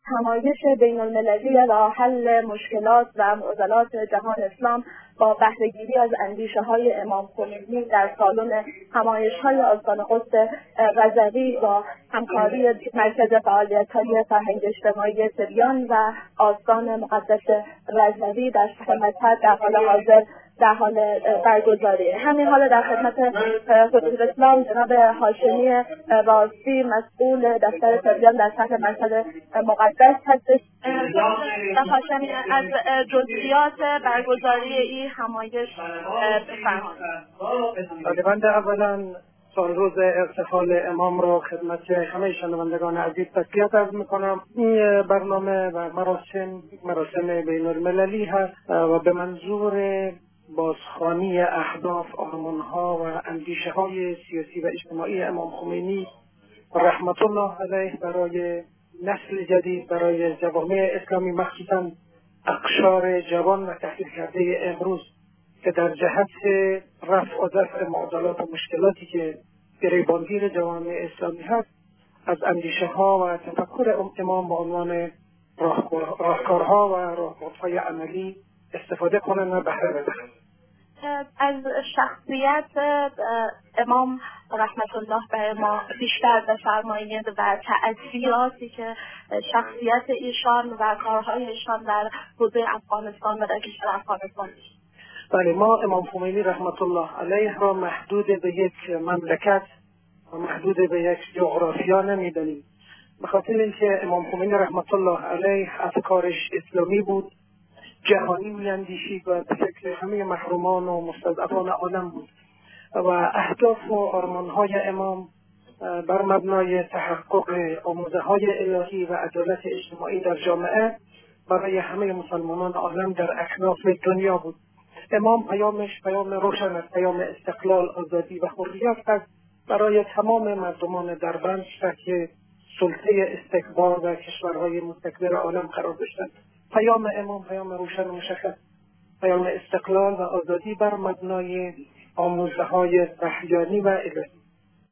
همایش بین المللی راه حل مشکلات و معضلات جهان اسلام با بهره‌گیری از اندیشه‌های امام خمینی در سالن همایش‌های آستان قدس رضوی با همکاری مرکز فعالیت‌های فرهنگ اجتماعی سریان و آستان مقدس رضوی در شهر مشهد در حال برگزاری. همین حال در خدمت حضور اسلام جناب هاشمی راستی مسئول دفتر سریان در شهر مشهد مقدس هستش. جناب هاشمی از جزئیات برگزاری این همایش بفرمایید. بنده اولا سالروز ارتحال امام را خدمت همه شنوندگان عزیز تسلیت عرض میکنم. این برنامه و مراسم بین المللی هست و به منظور بازخوانی اهداف، آرمان‌ها و اندیشه‌های سیاسی و اجتماعی امام خمینی رحمت الله علیه برای نسل جدید، برای جوامع اسلامی، مخصوصاً اقشار جوان و تحصیل کرده امروز که در جهت رفع و دفع معضلات و مشکلاتی که گریبانگیر جوامع اسلامی هست، از اندیشه‌ها و تفکر امام به عنوان راهکارها و راهبردهای عملی استفاده کنند و بهره ببرند. از شخصیت امام رحمت الله بر ما بیشتر بفرمایید و تأثیراتی که شخصیت ایشان و کارهای ایشان در حوزه افغانستان و در کشور افغانستان. بله، ما امام خمینی رحمت الله علیه را محدود به یک مملکت و محدود به یک جغرافیا نمی‌دانیم. به خاطر اینکه امام خمینی رحمت الله علیه افکارش اسلامی بود، جهانی میاندیشید و به فکر همه محرومان و مستضعفان عالم بود و اهداف و آرمان‌های امام بر مبنای تحقق آموزه‌های الهی و عدالت اجتماعی در جامعه برای همه مسلمانان عالم در اکناف دنیا بود. امام پیامش پیام روشن است، پیام استقلال، آزادی و حریت است برای تمام مردمان دربند که سلطه استکبار و کشورهای مستکبر عالم قرار داشتند. پیام امام پیام روشن و مشخص، پیام استقلال و آزادی بر مبنای آموزه‌های وحیانی و الهی.